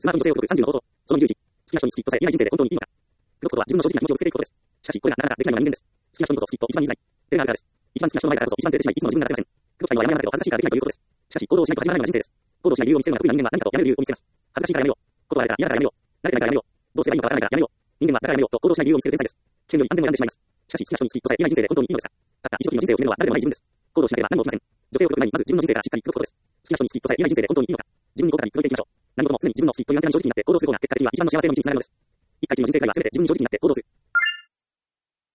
スマート女性を解く30の方法。その20時。好きな人にスキッとさえ言えない人生で本当にいいのか。プロットとは自分の正直な気持ちをぶつけていくことです。しかし、これがなかなかできないのは人間です。好きな人にこそスキッと一番言いづらい。それがあるからです。一番好きな人の前だからこそ一番照れてしまい、いつもの自分が出せません。プロットにはやめられないけど恥ずかしいからできないということです。しかし、行動をしないと始まらないのが人生です。行動しない理由を見つけるのが得意な人間は何かとやめる理由を見つけます。恥ずかしいからやめよう。断られたら嫌だからやめよう。慣れてないからやめよう。どうすればいいのかわからないからやめよう。人間はだからやめようと行動しない理由を見つける天才です。危険より安全を選んでしまいます。しかし、好きな人にスキッとさえ言えない人生で本当にいいのですか。たった一時の人生を決めるのは誰でもない自分です。行動しなければ何も起きません。女性を解く前にまず自分の人生からしっかり解くことです。好きな人にスキッとさえ言えない人生で本当にいいのか。自分に合格に届いていきましょう。何事も常に自分のスキッというアンテナに正直になって行動する方が結果的には一番の幸せの道につながるのです。一回きりの人生会は全て自分に正直になって行動する。